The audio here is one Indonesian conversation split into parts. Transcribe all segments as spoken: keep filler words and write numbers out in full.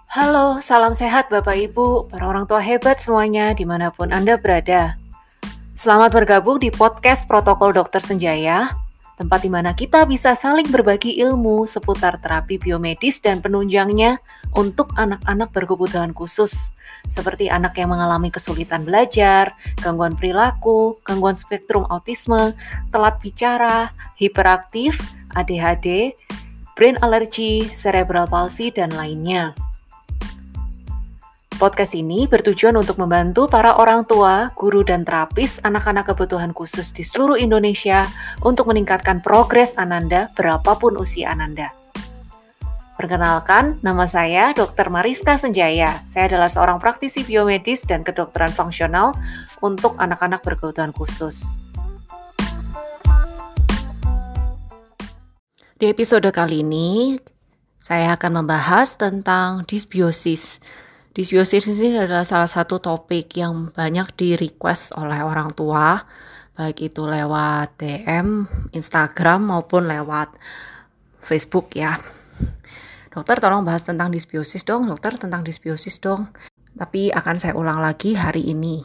Halo, salam sehat Bapak Ibu, para orang tua hebat semuanya dimanapun Anda berada. Selamat bergabung di podcast Protokol Dokter Senjaya, tempat di mana kita bisa saling berbagi ilmu seputar terapi biomedis dan penunjangnya untuk anak-anak berkebutuhan khusus, seperti anak yang mengalami kesulitan belajar, gangguan perilaku, gangguan spektrum autisme, telat bicara, hiperaktif, A D H D, brain allergy, cerebral palsy, dan lainnya. Podcast ini bertujuan untuk membantu para orang tua, guru, dan terapis anak-anak kebutuhan khusus di seluruh Indonesia untuk meningkatkan progres Ananda berapapun usia Ananda. Perkenalkan, nama saya dokter Mariska Senjaya. Saya adalah seorang praktisi biomedis dan kedokteran fungsional untuk anak-anak berkebutuhan khusus. Di episode kali ini, saya akan membahas tentang dysbiosis. Dysbiosis ini adalah salah satu topik yang banyak di-request oleh orang tua, baik itu lewat D M, Instagram, maupun lewat Facebook ya. Dokter tolong bahas tentang dysbiosis dong, dokter tentang dysbiosis dong. Tapi akan saya ulang lagi hari ini.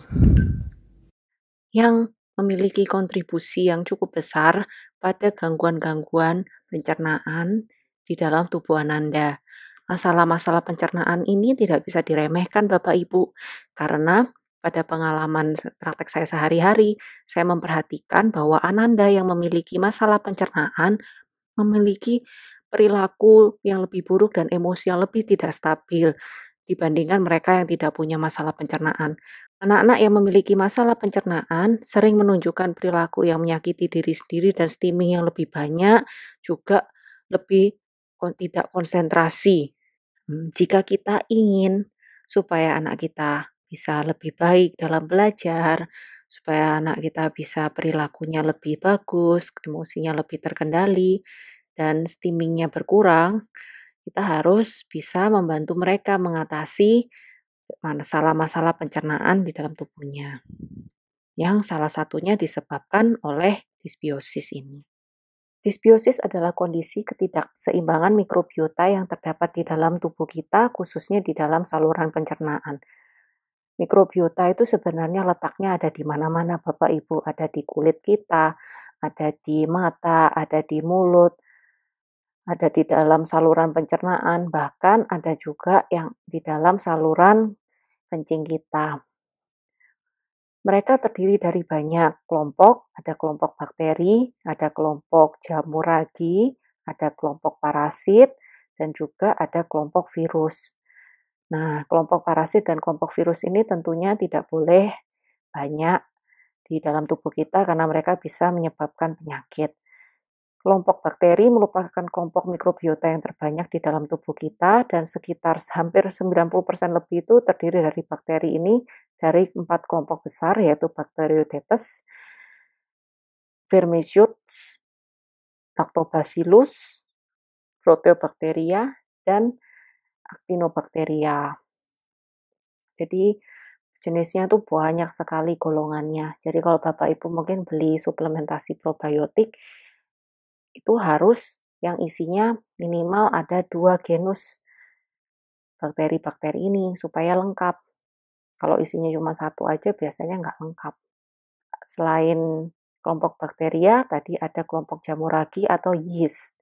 Yang memiliki kontribusi yang cukup besar pada gangguan-gangguan pencernaan di dalam tubuh Ananda. Masalah-masalah pencernaan ini tidak bisa diremehkan Bapak Ibu, karena pada pengalaman praktek saya sehari-hari, saya memperhatikan bahwa Ananda yang memiliki masalah pencernaan memiliki perilaku yang lebih buruk dan emosi yang lebih tidak stabil dibandingkan mereka yang tidak punya masalah pencernaan. Anak-anak yang memiliki masalah pencernaan sering menunjukkan perilaku yang menyakiti diri sendiri dan stimming yang lebih banyak, juga lebih tidak konsentrasi. Hmm, jika kita ingin supaya anak kita bisa lebih baik dalam belajar, supaya anak kita bisa perilakunya lebih bagus, emosinya lebih terkendali, dan stimmingnya berkurang, kita harus bisa membantu mereka mengatasi masalah-masalah pencernaan di dalam tubuhnya, yang salah satunya disebabkan oleh dysbiosis ini. Dysbiosis adalah kondisi ketidakseimbangan mikrobiota yang terdapat di dalam tubuh kita, khususnya di dalam saluran pencernaan. Mikrobiota itu sebenarnya letaknya ada di mana-mana Bapak Ibu, ada di kulit kita, ada di mata, ada di mulut, ada di dalam saluran pencernaan, bahkan ada juga yang di dalam saluran kencing kita. Mereka terdiri dari banyak kelompok, ada kelompok bakteri, ada kelompok jamur ragi, ada kelompok parasit, dan juga ada kelompok virus. Nah, kelompok parasit dan kelompok virus ini tentunya tidak boleh banyak di dalam tubuh kita karena mereka bisa menyebabkan penyakit. Kelompok bakteri merupakan kelompok mikrobiota yang terbanyak di dalam tubuh kita dan sekitar hampir sembilan puluh persen lebih itu terdiri dari bakteri ini dari empat kelompok besar yaitu Bacteroidetes, Firmicutes, Lactobacillus, Proteobacteria, dan Actinobacteria. Jadi jenisnya tuh banyak sekali golongannya. Jadi kalau Bapak Ibu mungkin beli suplementasi probiotik, itu harus yang isinya minimal ada dua genus bakteri-bakteri ini supaya lengkap. Kalau isinya cuma satu aja biasanya nggak lengkap. Selain kelompok bakteria, tadi ada kelompok jamur ragi atau yeast.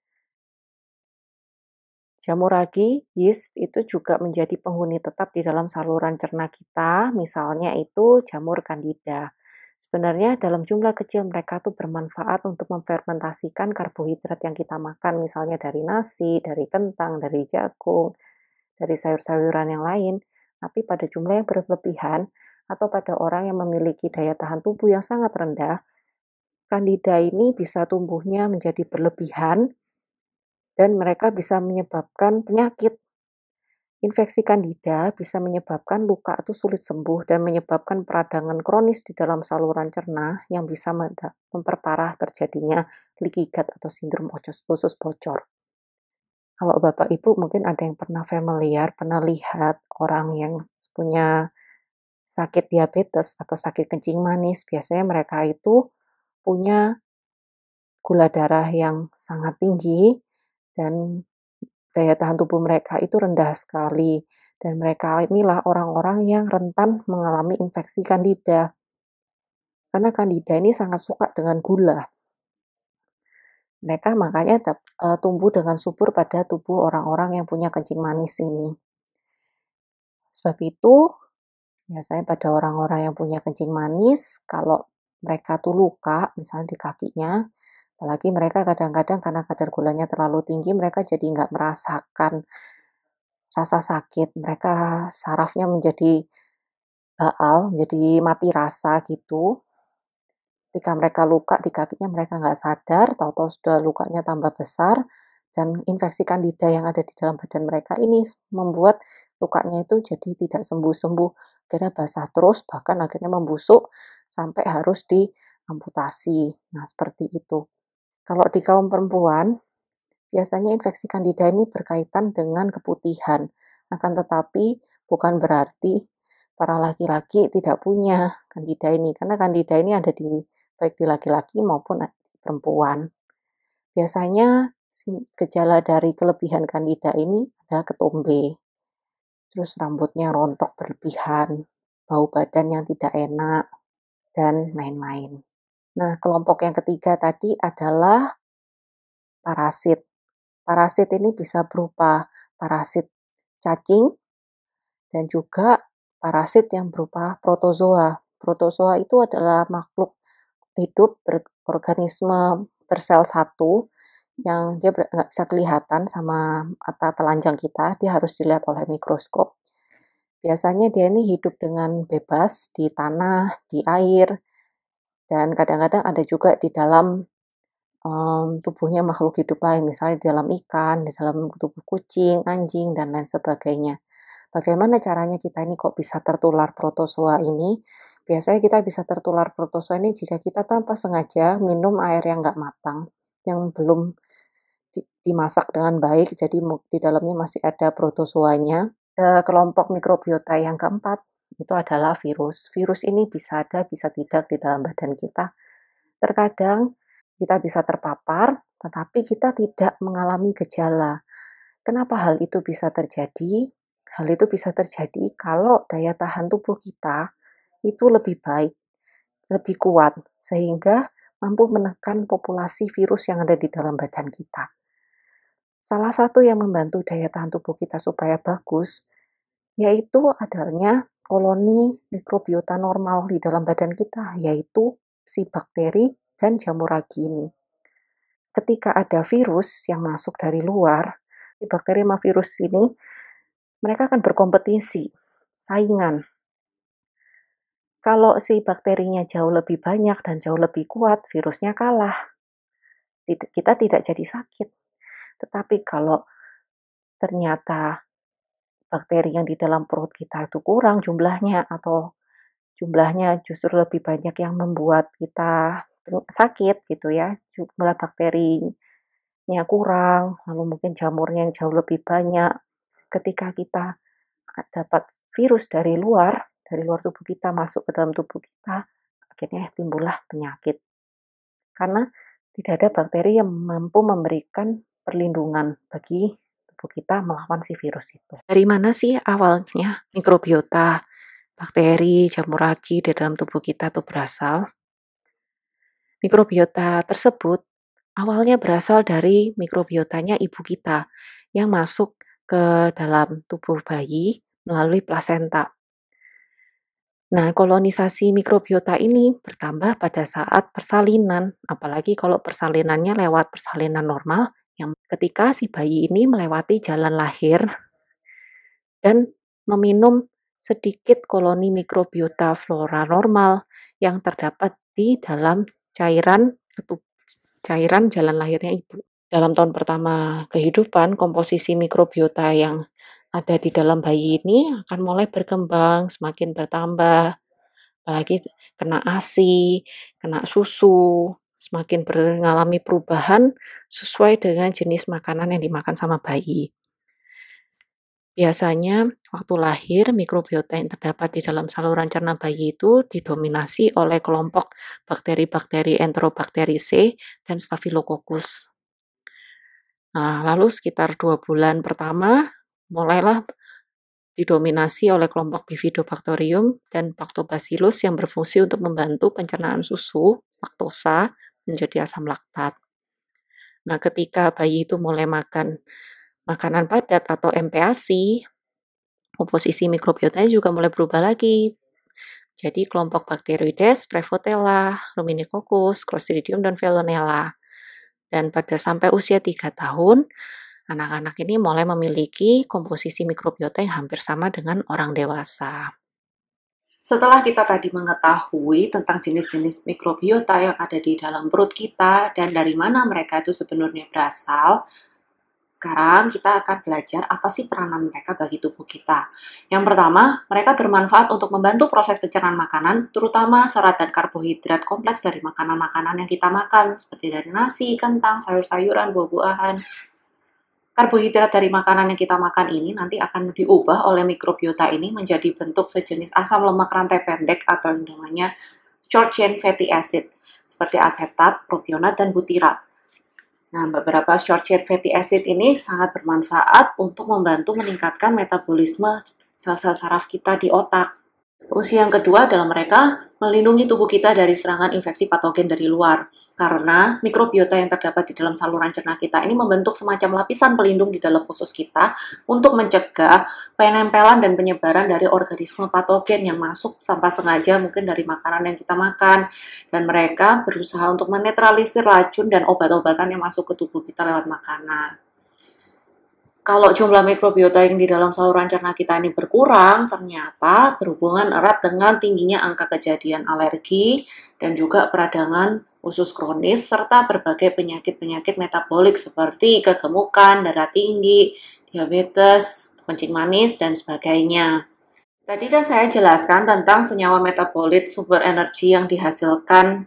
Jamur ragi, yeast itu juga menjadi penghuni tetap di dalam saluran cerna kita, misalnya itu jamur candida. Sebenarnya dalam jumlah kecil mereka tuh bermanfaat untuk memfermentasikan karbohidrat yang kita makan, misalnya dari nasi, dari kentang, dari jagung, dari sayur-sayuran yang lain. Tapi pada jumlah yang berlebihan atau pada orang yang memiliki daya tahan tubuh yang sangat rendah, Candida ini bisa tumbuhnya menjadi berlebihan dan mereka bisa menyebabkan penyakit. Infeksi Candida bisa menyebabkan luka itu sulit sembuh dan menyebabkan peradangan kronis di dalam saluran cerna yang bisa memperparah terjadinya leaky gut atau sindrom usus bocor. Kalau Bapak Ibu mungkin ada yang pernah familiar, pernah lihat orang yang punya sakit diabetes atau sakit kencing manis, biasanya mereka itu punya gula darah yang sangat tinggi dan daya tahan tubuh mereka itu rendah sekali Dan mereka inilah orang-orang yang rentan mengalami infeksi Candida. Karena Candida ini sangat suka dengan gula. Mereka makanya tep eee, tumbuh dengan subur pada tubuh orang-orang yang punya kencing manis ini. Sebab itu, biasanya pada orang-orang yang punya kencing manis, kalau mereka tuh luka, misalnya di kakinya, apalagi mereka kadang-kadang karena kadar gulanya terlalu tinggi, mereka jadi nggak merasakan rasa sakit. Mereka sarafnya menjadi baal, menjadi mati rasa gitu. Ketika mereka luka di kakinya mereka nggak sadar, tahu-tahu sudah lukanya tambah besar, dan infeksi Candida yang ada di dalam badan mereka ini membuat lukanya itu jadi tidak sembuh-sembuh, akhirnya basah terus, bahkan akhirnya membusuk sampai harus diamputasi. Nah, seperti itu. Kalau di kaum perempuan, biasanya infeksi Candida ini berkaitan dengan keputihan. Akan tetapi bukan berarti para laki-laki tidak punya Candida ini, karena Candida ini ada di baik di laki-laki maupun perempuan. Biasanya gejala dari kelebihan Candida ini adalah ketombe, terus rambutnya rontok berlebihan, bau badan yang tidak enak, dan lain-lain. Nah, kelompok yang ketiga tadi adalah parasit. Parasit ini bisa berupa parasit cacing dan juga parasit yang berupa protozoa. Protozoa itu adalah makhluk hidup berorganisme bersel satu yang dia nggak bisa kelihatan sama mata telanjang kita, dia harus dilihat oleh mikroskop. Biasanya dia ini hidup dengan bebas di tanah, di air, dan kadang-kadang ada juga di dalam um, tubuhnya makhluk hidup lain, misalnya di dalam ikan, di dalam tubuh kucing, anjing, dan lain sebagainya. Bagaimana caranya kita ini kok bisa tertular protozoa ini? Biasanya kita bisa tertular protozoa ini jika kita tanpa sengaja minum air yang nggak matang, yang belum di- dimasak dengan baik, jadi di dalamnya masih ada protozoanya. Eh, kelompok mikrobiota yang keempat itu adalah virus. Virus ini bisa ada, bisa tidak di dalam badan kita. Terkadang kita bisa terpapar, tetapi kita tidak mengalami gejala. Kenapa hal itu bisa terjadi? Hal itu bisa terjadi kalau daya tahan tubuh kita itu lebih baik, lebih kuat, sehingga mampu menekan populasi virus yang ada di dalam badan kita. Salah satu yang membantu daya tahan tubuh kita supaya bagus, yaitu adanya koloni mikrobiota normal di dalam badan kita, yaitu si bakteri dan jamur ragi ini. Ketika ada virus yang masuk dari luar, si bakteri sama virus ini, mereka akan berkompetisi, saingan. Kalau si bakterinya jauh lebih banyak dan jauh lebih kuat, virusnya kalah. Kita tidak jadi sakit. Tetapi kalau ternyata bakteri yang di dalam perut kita itu kurang jumlahnya, atau jumlahnya justru lebih banyak yang membuat kita sakit gitu ya, jumlah bakterinya kurang, lalu mungkin jamurnya yang jauh lebih banyak. Ketika kita dapat virus dari luar, dari luar tubuh kita masuk ke dalam tubuh kita, akhirnya timbullah penyakit. Karena tidak ada bakteri yang mampu memberikan perlindungan bagi tubuh kita melawan si virus itu. Dari mana sih awalnya mikrobiota, bakteri, jamur ragi di dalam tubuh kita itu berasal? Mikrobiota tersebut awalnya berasal dari mikrobiotanya ibu kita yang masuk ke dalam tubuh bayi melalui plasenta. Nah, kolonisasi mikrobiota ini bertambah pada saat persalinan, apalagi kalau persalinannya lewat persalinan normal, yang ketika si bayi ini melewati jalan lahir dan meminum sedikit koloni mikrobiota flora normal yang terdapat di dalam cairan cairan jalan lahirnya ibu. Dalam tahun pertama kehidupan, komposisi mikrobiota yang ada di dalam bayi ini akan mulai berkembang, semakin bertambah, apalagi kena ASI, kena susu, semakin mengalami perubahan sesuai dengan jenis makanan yang dimakan sama bayi. Biasanya waktu lahir, mikrobiota yang terdapat di dalam saluran cerna bayi itu didominasi oleh kelompok bakteri-bakteri Enterobakteri C dan Staphylococcus. Nah, lalu sekitar dua bulan pertama mulailah didominasi oleh kelompok Bifidobacterium dan Lactobacillus yang berfungsi untuk membantu pencernaan susu, laktosa, menjadi asam laktat. Nah, ketika bayi itu mulai makan makanan padat atau M P A S I, komposisi mikrobiotanya juga mulai berubah lagi. Jadi kelompok Bacteroides, Prevotella, Ruminicoccus, Clostridium, dan Veillonella. Dan pada sampai usia tiga tahun, anak-anak ini mulai memiliki komposisi mikrobiota yang hampir sama dengan orang dewasa. Setelah kita tadi mengetahui tentang jenis-jenis mikrobiota yang ada di dalam perut kita dan dari mana mereka itu sebenarnya berasal, sekarang kita akan belajar apa sih peranan mereka bagi tubuh kita. Yang pertama, mereka bermanfaat untuk membantu proses pencernaan makanan, terutama serat dan karbohidrat kompleks dari makanan-makanan yang kita makan, seperti dari nasi, kentang, sayur-sayuran, buah-buahan. Karbohidrat dari makanan yang kita makan ini nanti akan diubah oleh mikrobiota ini menjadi bentuk sejenis asam lemak rantai pendek atau yang namanya short chain fatty acid, seperti asetat, propionat, dan butirat. Nah, beberapa short chain fatty acid ini sangat bermanfaat untuk membantu meningkatkan metabolisme sel-sel saraf kita di otak. Fungsi yang kedua adalah mereka melindungi tubuh kita dari serangan infeksi patogen dari luar. Karena mikrobiota yang terdapat di dalam saluran cerna kita ini membentuk semacam lapisan pelindung di dalam usus kita untuk mencegah penempelan dan penyebaran dari organisme patogen yang masuk tanpa sengaja mungkin dari makanan yang kita makan. Dan mereka berusaha untuk menetralisir racun dan obat-obatan yang masuk ke tubuh kita lewat makanan. Kalau jumlah mikrobiota yang di dalam saluran cerna kita ini berkurang, ternyata berhubungan erat dengan tingginya angka kejadian alergi dan juga peradangan usus kronis, serta berbagai penyakit-penyakit metabolik seperti kegemukan, darah tinggi, diabetes, kencing manis, dan sebagainya. Tadi kan saya jelaskan tentang senyawa metabolit sumber energi yang dihasilkan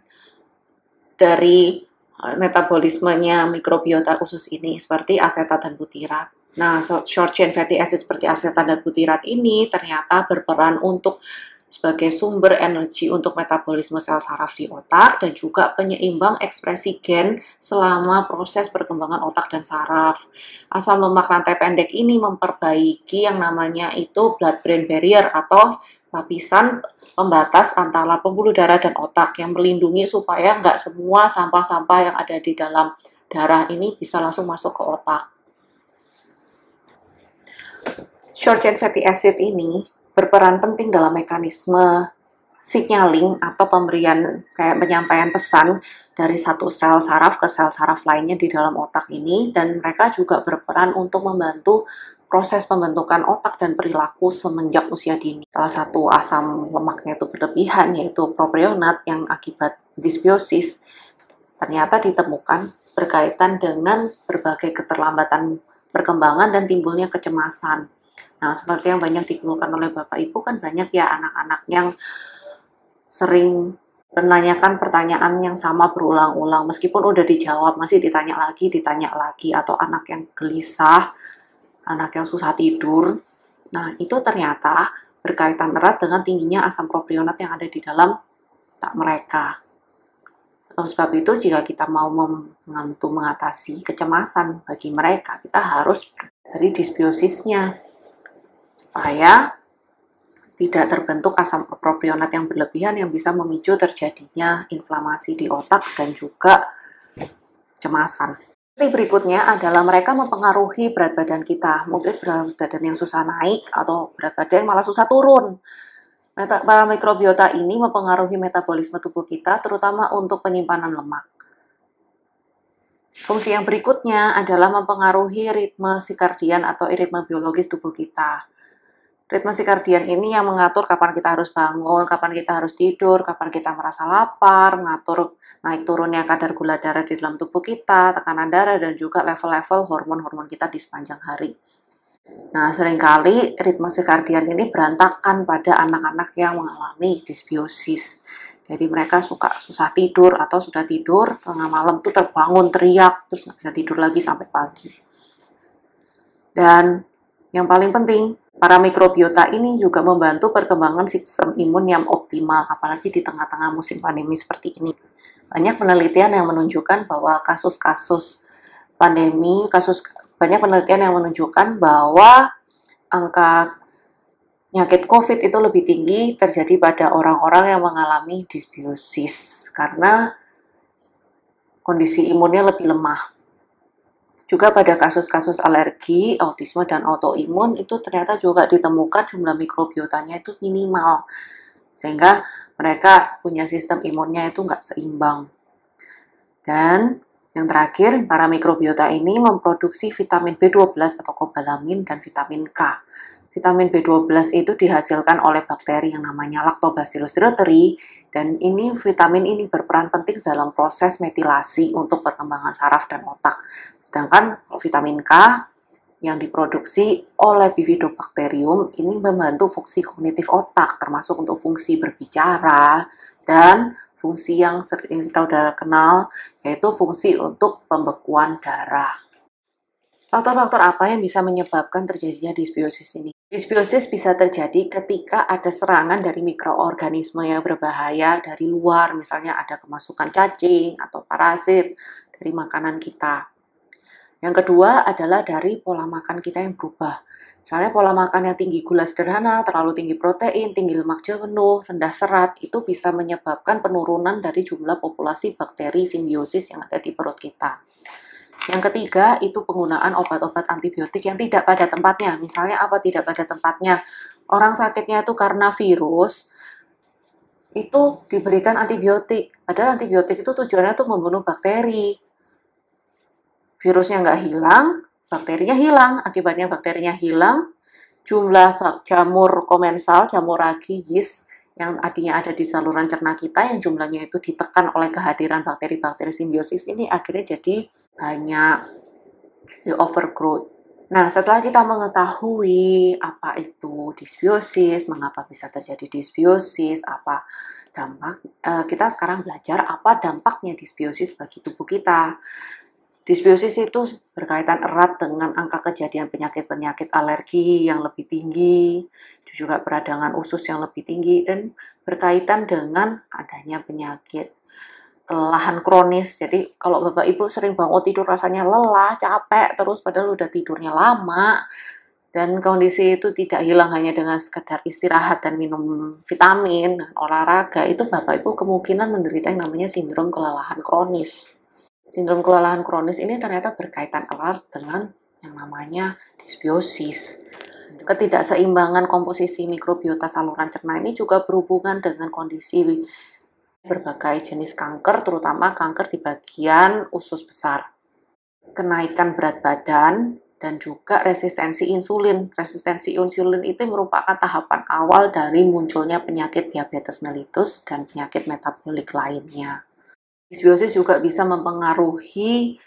dari metabolismenya mikrobiota usus ini, seperti asetat dan butirat. Nah, short chain fatty acid seperti asetat dan butirat ini ternyata berperan untuk sebagai sumber energi untuk metabolisme sel saraf di otak dan juga penyeimbang ekspresi gen selama proses perkembangan otak dan saraf. Asam lemak rantai pendek ini memperbaiki yang namanya itu blood-brain barrier atau lapisan pembatas antara pembuluh darah dan otak yang melindungi supaya nggak semua sampah-sampah yang ada di dalam darah ini bisa langsung masuk ke otak. Short chain fatty acid ini berperan penting dalam mekanisme signaling atau pemberian kayak penyampaian pesan dari satu sel saraf ke sel saraf lainnya di dalam otak ini, dan mereka juga berperan untuk membantu proses pembentukan otak dan perilaku semenjak usia dini. Salah satu asam lemaknya itu berlebihan yaitu propionat yang akibat dysbiosis ternyata ditemukan berkaitan dengan berbagai keterlambatan perkembangan dan timbulnya kecemasan. Nah, seperti yang banyak dikeluhkan oleh Bapak Ibu kan banyak ya anak-anak yang sering menanyakan pertanyaan yang sama berulang-ulang, meskipun udah dijawab masih ditanya lagi, ditanya lagi, atau anak yang gelisah, anak yang susah tidur. Nah, itu ternyata berkaitan erat dengan tingginya asam propionat yang ada di dalam otak mereka. Oleh sebab itu, jika kita mau membantu mengatasi kecemasan bagi mereka, kita harus dari dysbiosisnya supaya tidak terbentuk asam propionat yang berlebihan yang bisa memicu terjadinya inflamasi di otak dan juga kecemasan. Fungsi berikutnya adalah mereka mempengaruhi berat badan kita. Mungkin berat badan yang susah naik atau berat badan yang malah susah turun. Para mikrobiota ini mempengaruhi metabolisme tubuh kita, terutama untuk penyimpanan lemak. Fungsi yang berikutnya adalah mempengaruhi ritme sirkadian atau ritme biologis tubuh kita. Ritme sirkadian ini yang mengatur kapan kita harus bangun, kapan kita harus tidur, kapan kita merasa lapar, mengatur naik turunnya kadar gula darah di dalam tubuh kita, tekanan darah, dan juga level-level hormon-hormon kita di sepanjang hari. Nah, seringkali ritme sirkadian ini berantakan pada anak-anak yang mengalami dysbiosis. Jadi mereka suka susah tidur atau sudah tidur, tengah malam tuh terbangun, teriak, terus nggak bisa tidur lagi sampai pagi. Dan yang paling penting, para mikrobiota ini juga membantu perkembangan sistem imun yang optimal, apalagi di tengah-tengah musim pandemi seperti ini. Banyak penelitian yang menunjukkan bahwa kasus-kasus pandemi, kasus banyak penelitian yang menunjukkan bahwa angka Penyakit COVID itu lebih tinggi terjadi pada orang-orang yang mengalami dysbiosis karena kondisi imunnya lebih lemah. Juga pada kasus-kasus alergi, autisme, dan autoimun itu ternyata juga ditemukan jumlah mikrobiotanya itu minimal. Sehingga mereka punya sistem imunnya itu nggak seimbang. Dan yang terakhir, para mikrobiota ini memproduksi vitamin B dua belas atau kobalamin dan vitamin K. Vitamin B dua belas itu dihasilkan oleh bakteri yang namanya Lactobacillus reuteri, dan ini vitamin ini berperan penting dalam proses metilasi untuk perkembangan saraf dan otak. Sedangkan vitamin K yang diproduksi oleh Bifidobacterium ini membantu fungsi kognitif otak, termasuk untuk fungsi berbicara dan fungsi yang sering kita udah kenal, yaitu fungsi untuk pembekuan darah. Faktor-faktor apa yang bisa menyebabkan terjadinya dysbiosis ini? Dysbiosis bisa terjadi ketika ada serangan dari mikroorganisme yang berbahaya dari luar, misalnya ada kemasukan cacing atau parasit dari makanan kita. Yang kedua adalah dari pola makan kita yang berubah. Misalnya pola makan yang tinggi gula sederhana, terlalu tinggi protein, tinggi lemak jenuh, rendah serat, itu bisa menyebabkan penurunan dari jumlah populasi bakteri simbiosis yang ada di perut kita. Yang ketiga, itu penggunaan obat-obat antibiotik yang tidak pada tempatnya. Misalnya apa tidak pada tempatnya? Orang sakitnya itu karena virus, itu diberikan antibiotik. Padahal antibiotik itu tujuannya untuk membunuh bakteri. Virusnya nggak hilang, bakterinya hilang. Akibatnya bakterinya hilang, jumlah jamur komensal, jamur ragi, yeast, yang artinya ada di saluran cerna kita, yang jumlahnya itu ditekan oleh kehadiran bakteri-bakteri simbiosis ini, akhirnya jadi banyak, di overgrowth. Nah, setelah kita mengetahui apa itu dysbiosis, mengapa bisa terjadi dysbiosis, apa dampak, eh, kita sekarang belajar apa dampaknya dysbiosis bagi tubuh kita. Dysbiosis itu berkaitan erat dengan angka kejadian penyakit-penyakit alergi yang lebih tinggi, juga peradangan usus yang lebih tinggi, dan berkaitan dengan adanya penyakit kelelahan kronis. Jadi kalau Bapak Ibu sering bangun tidur rasanya lelah, capek, terus padahal udah tidurnya lama, dan kondisi itu tidak hilang hanya dengan sekedar istirahat dan minum vitamin, dan olahraga, itu Bapak Ibu kemungkinan menderita yang namanya sindrom kelelahan kronis. Sindrom kelelahan kronis ini ternyata berkaitan erat dengan yang namanya dysbiosis. Ketidakseimbangan komposisi mikrobiota saluran cerna ini juga berhubungan dengan kondisi berbagai jenis kanker, terutama kanker di bagian usus besar. Kenaikan berat badan dan juga resistensi insulin. Resistensi insulin itu merupakan tahapan awal dari munculnya penyakit diabetes mellitus dan penyakit metabolik lainnya. Dysbiosis juga bisa mempengaruhi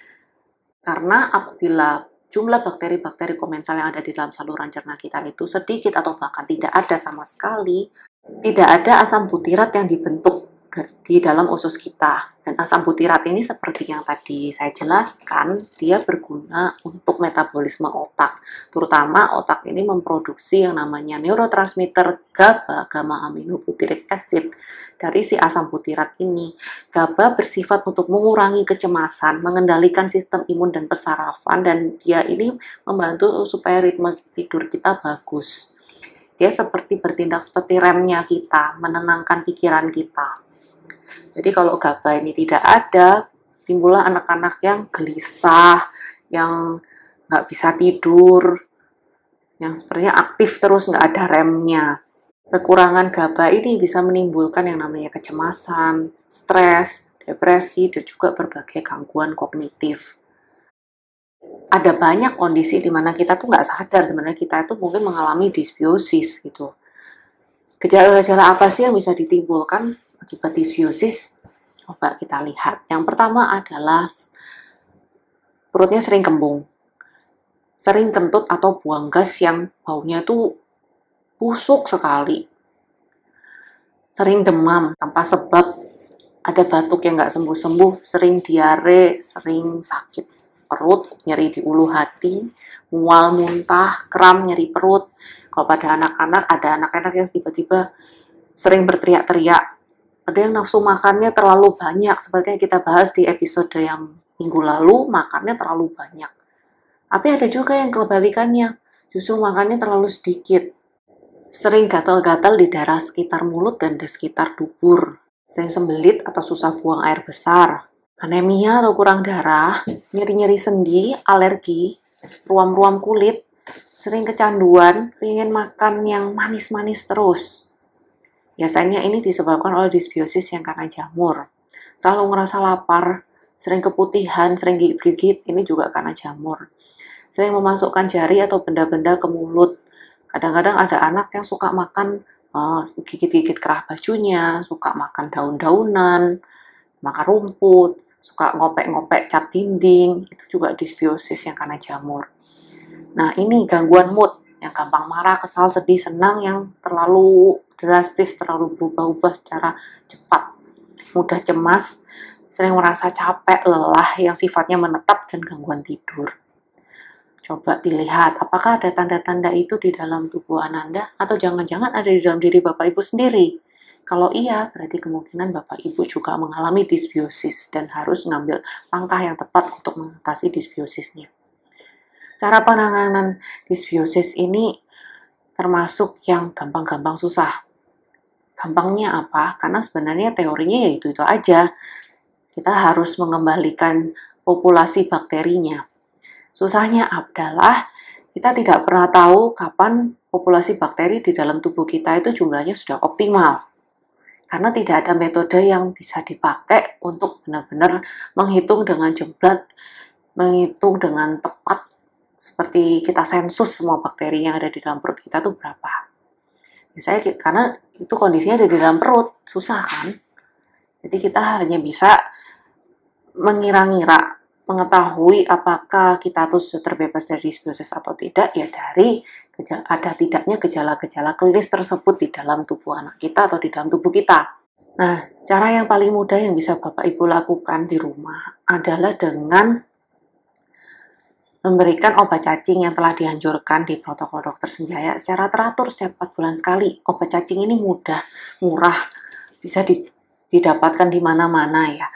karena apabila jumlah bakteri-bakteri komensal yang ada di dalam saluran cerna kita itu sedikit atau bahkan tidak ada sama sekali, tidak ada asam butirat yang dibentuk di dalam usus kita. Dan asam butirat ini seperti yang tadi saya jelaskan, dia berguna untuk metabolisme otak. Terutama otak ini memproduksi yang namanya neurotransmitter GABA, gamma aminobutyric acid, dari si asam butirat ini. GABA bersifat untuk mengurangi kecemasan, mengendalikan sistem imun dan persarafan, dan dia ini membantu supaya ritme tidur kita bagus. Dia seperti bertindak seperti remnya kita, menenangkan pikiran kita. Jadi kalau GABA ini tidak ada, timbullah anak-anak yang gelisah, yang nggak bisa tidur, yang sepertinya aktif terus nggak ada remnya. Kekurangan GABA ini bisa menimbulkan yang namanya kecemasan, stres, depresi, dan juga berbagai gangguan kognitif. Ada banyak kondisi di mana kita tuh nggak sadar sebenarnya kita itu mungkin mengalami dysbiosis gitu. Gejala-gejala apa sih yang bisa ditimbulkan akibat dysbiosis? Coba kita lihat. Yang pertama adalah perutnya sering kembung, sering kentut atau buang gas yang baunya itu busuk sekali, sering demam tanpa sebab, ada batuk yang nggak sembuh-sembuh, sering diare, sering sakit perut, nyeri di ulu hati, mual, muntah, kram, nyeri perut. Kalau pada anak-anak, ada anak-anak yang tiba-tiba sering berteriak-teriak, ada yang nafsu makannya terlalu banyak, seperti yang kita bahas di episode yang minggu lalu, makannya terlalu banyak. Tapi ada juga yang kebalikannya, justru makannya terlalu sedikit. Sering gatal-gatal di daerah sekitar mulut dan di sekitar dubur, sering sembelit atau susah buang air besar, anemia atau kurang darah, nyeri-nyeri sendi, alergi, ruam-ruam kulit, sering kecanduan, ingin makan yang manis-manis terus. Biasanya ini disebabkan oleh dysbiosis yang karena jamur. Selalu ngerasa lapar, sering keputihan, sering gigit-gigit, ini juga karena jamur. Sering memasukkan jari atau benda-benda ke mulut. Kadang-kadang ada anak yang suka makan uh, gigit-gigit kerah bajunya, suka makan daun-daunan, makan rumput, suka ngopek-ngopek cat dinding, itu juga dysbiosis yang karena jamur. Nah, ini gangguan mood yang gampang marah, kesal, sedih, senang, yang terlalu drastis, terlalu berubah-ubah secara cepat, mudah cemas, sering merasa capek, lelah, yang sifatnya menetap, dan gangguan tidur. Coba dilihat, apakah ada tanda-tanda itu di dalam tubuh Ananda, atau jangan-jangan ada di dalam diri Bapak Ibu sendiri. Kalau iya, berarti kemungkinan Bapak Ibu juga mengalami dysbiosis dan harus mengambil langkah yang tepat untuk mengatasi dysbiosisnya. Cara penanganan dysbiosis ini termasuk yang gampang-gampang susah. Gampangnya apa? Karena sebenarnya teorinya ya itu-itu aja. Kita harus mengembalikan populasi bakterinya. Susahnya adalah kita tidak pernah tahu kapan populasi bakteri di dalam tubuh kita itu jumlahnya sudah optimal. Karena tidak ada metode yang bisa dipakai untuk benar-benar menghitung dengan jembat, menghitung dengan tepat, seperti kita sensus semua bakteri yang ada di dalam perut kita tuh berapa. Biasanya karena itu kondisinya ada di dalam perut, susah kan? Jadi kita hanya bisa mengira-ngira, mengetahui apakah kita tuh sudah terbebas dari dysbiosis atau tidak, ya dari ada tidaknya gejala-gejala klinis tersebut di dalam tubuh anak kita atau di dalam tubuh kita. Nah, cara yang paling mudah yang bisa Bapak Ibu lakukan di rumah adalah dengan memberikan obat cacing yang telah dianjurkan di protokol dokter Senjaya secara teratur setiap empat bulan sekali. Obat cacing ini mudah, murah, bisa didapatkan di mana-mana ya.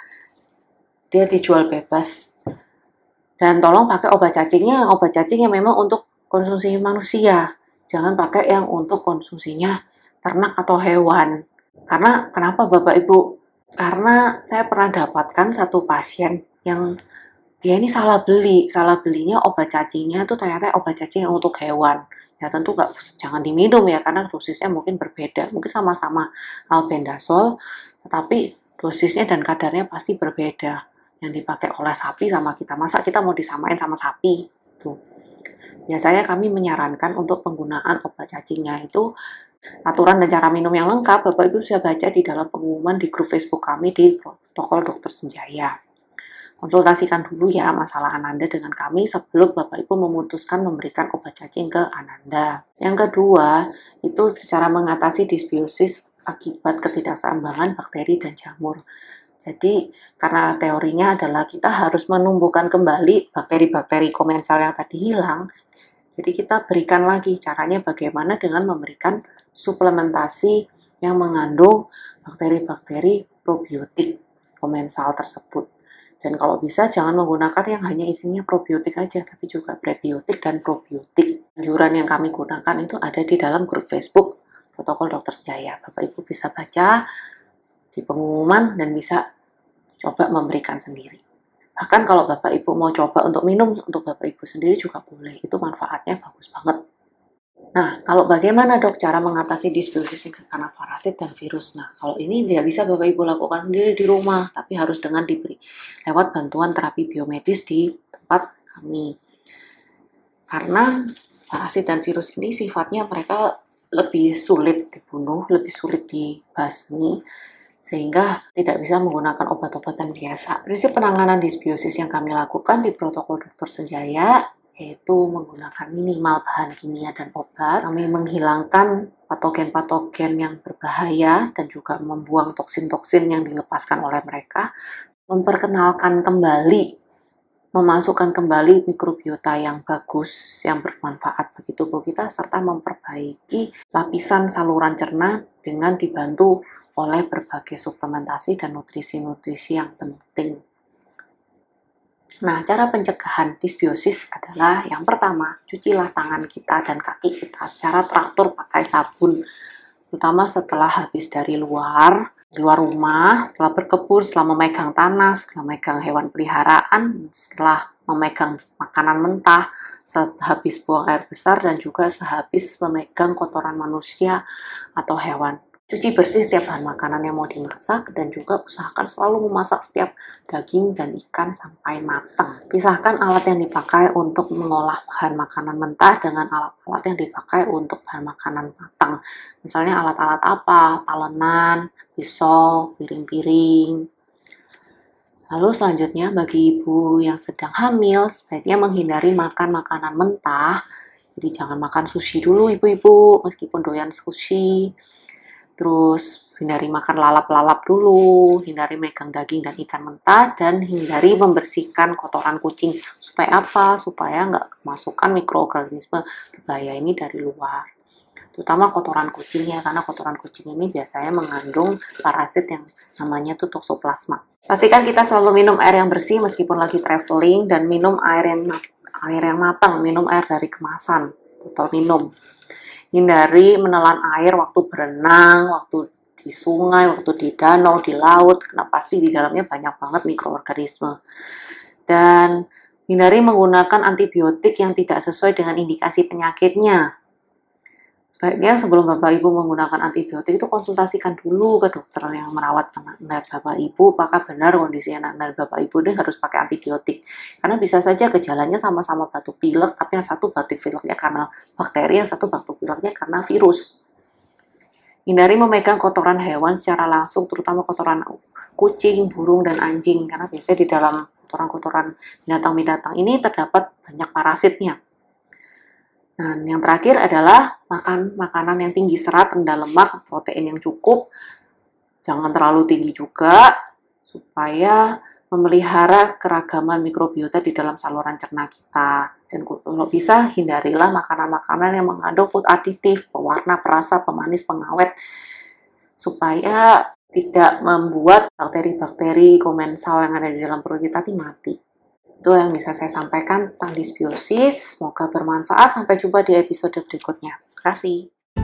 Dia dijual bebas. Dan tolong pakai obat cacingnya, obat cacing yang memang untuk konsumsi manusia. Jangan pakai yang untuk konsumsinya ternak atau hewan. Karena kenapa Bapak Ibu? Karena saya pernah dapatkan satu pasien yang dia ini salah beli, salah belinya obat cacingnya itu ternyata obat cacing yang untuk hewan. Ya tentu nggak, jangan diminum ya, karena dosisnya mungkin berbeda. Mungkin sama-sama albendazole, tetapi dosisnya dan kadarnya pasti berbeda. Yang dipakai oleh sapi sama kita. Masa kita mau disamain sama sapi? Tuh. Biasanya kami menyarankan untuk penggunaan obat cacingnya itu aturan dan cara minum yang lengkap. Bapak Ibu bisa baca di dalam pengumuman di grup Facebook kami di protokol dokter Senjaya. Konsultasikan dulu ya masalah Ananda dengan kami sebelum Bapak Ibu memutuskan memberikan obat cacing ke Ananda. Yang kedua, itu cara mengatasi dysbiosis akibat ketidakseimbangan bakteri dan jamur. Jadi, karena teorinya adalah kita harus menumbuhkan kembali bakteri-bakteri komensal yang tadi hilang, jadi kita berikan lagi caranya bagaimana dengan memberikan suplementasi yang mengandung bakteri-bakteri probiotik komensal tersebut. Dan kalau bisa jangan menggunakan yang hanya isinya probiotik aja, tapi juga prebiotik dan probiotik. Anjuran yang kami gunakan itu ada di dalam grup Facebook Protokol Dokter Senjaya. Bapak Ibu bisa baca di pengumuman dan bisa coba memberikan sendiri. Bahkan kalau Bapak Ibu mau coba untuk minum untuk Bapak Ibu sendiri juga boleh. Itu manfaatnya bagus banget. Nah, kalau bagaimana dok cara mengatasi dysbiosis karena parasit dan virus? Nah, kalau ini tidak bisa Bapak Ibu lakukan sendiri di rumah, tapi harus dengan diberi lewat bantuan terapi biomedis di tempat kami. Karena parasit dan virus ini sifatnya mereka lebih sulit dibunuh, lebih sulit dibasmi, sehingga tidak bisa menggunakan obat-obatan biasa. Prinsip penanganan dysbiosis yang kami lakukan di protokol dokter Senjaya yaitu menggunakan minimal bahan kimia dan obat. Kami menghilangkan patogen-patogen yang berbahaya dan juga membuang toksin-toksin yang dilepaskan oleh mereka. Memperkenalkan kembali, memasukkan kembali mikrobiota yang bagus, yang bermanfaat bagi tubuh kita, serta memperbaiki lapisan saluran cerna dengan dibantu oleh berbagai suplementasi dan nutrisi-nutrisi yang penting. Nah, cara pencegahan disbiosis adalah yang pertama, cucilah tangan kita dan kaki kita secara teratur pakai sabun, terutama setelah habis dari luar, di luar rumah, setelah berkebun, setelah memegang tanah, setelah memegang hewan peliharaan, setelah memegang makanan mentah, sehabis buang air besar, dan juga sehabis memegang kotoran manusia atau hewan. Cuci bersih setiap bahan makanan yang mau dimasak, dan juga usahakan selalu memasak setiap daging dan ikan sampai matang. Pisahkan alat yang dipakai untuk mengolah bahan makanan mentah dengan alat-alat yang dipakai untuk bahan makanan matang. Misalnya alat-alat apa? Talenan, pisau, piring-piring. Lalu selanjutnya bagi ibu yang sedang hamil, sebaiknya menghindari makan makanan mentah. Jadi jangan makan sushi dulu ibu-ibu, meskipun doyan sushi. Terus hindari makan lalap-lalap dulu, hindari megang daging dan ikan mentah, dan hindari membersihkan kotoran kucing. Supaya apa? Supaya nggak kemasukan mikroorganisme berbahaya ini dari luar. Terutama kotoran kucing ya, karena kotoran kucing ini biasanya mengandung parasit yang namanya tuh toxoplasma. Pastikan kita selalu minum air yang bersih meskipun lagi traveling, dan minum air yang air yang matang, minum air dari kemasan, botol minum. Hindari menelan air waktu berenang, waktu di sungai, waktu di danau, di laut, karena pasti di dalamnya banyak banget mikroorganisme. Dan hindari menggunakan antibiotik yang tidak sesuai dengan indikasi penyakitnya. Sebaiknya sebelum Bapak Ibu menggunakan antibiotik itu konsultasikan dulu ke dokter yang merawat anak Bapak Ibu, apakah benar kondisi anak Bapak Ibu ini harus pakai antibiotik. Karena bisa saja gejalanya sama-sama batuk pilek, tapi yang satu batuk pileknya karena bakteri, yang satu batuk pileknya karena virus. Hindari memegang kotoran hewan secara langsung, terutama kotoran kucing, burung, dan anjing, karena biasanya di dalam kotoran-kotoran binatang-binatang ini terdapat banyak parasitnya. Nah, yang terakhir adalah makan makanan yang tinggi serat, rendah lemak, protein yang cukup. Jangan terlalu tinggi juga, supaya memelihara keragaman mikrobiota di dalam saluran cerna kita. Dan kalau bisa, hindarilah makanan-makanan yang mengandung food additive, pewarna, perasa, pemanis, pengawet, supaya tidak membuat bakteri-bakteri komensal yang ada di dalam perut kita mati. Itu yang bisa saya sampaikan tentang disbiosis. Semoga bermanfaat. Sampai jumpa di episode berikutnya. Terima kasih.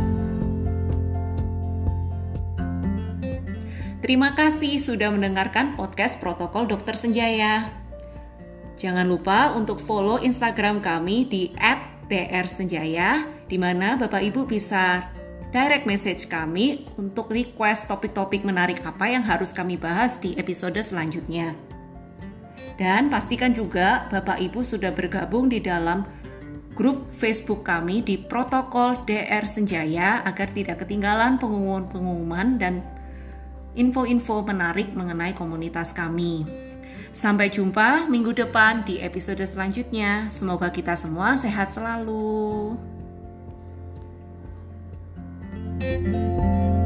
Terima kasih sudah mendengarkan podcast Protokol Dokter Senjaya. Jangan lupa untuk follow Instagram kami di et dr senjaya, di mana Bapak Ibu bisa direct message kami untuk request topik-topik menarik apa yang harus kami bahas di episode selanjutnya. Dan pastikan juga Bapak Ibu sudah bergabung di dalam grup Facebook kami di Protokol D R Senjaya agar tidak ketinggalan pengumuman-pengumuman dan info-info menarik mengenai komunitas kami. Sampai jumpa minggu depan di episode selanjutnya. Semoga kita semua sehat selalu.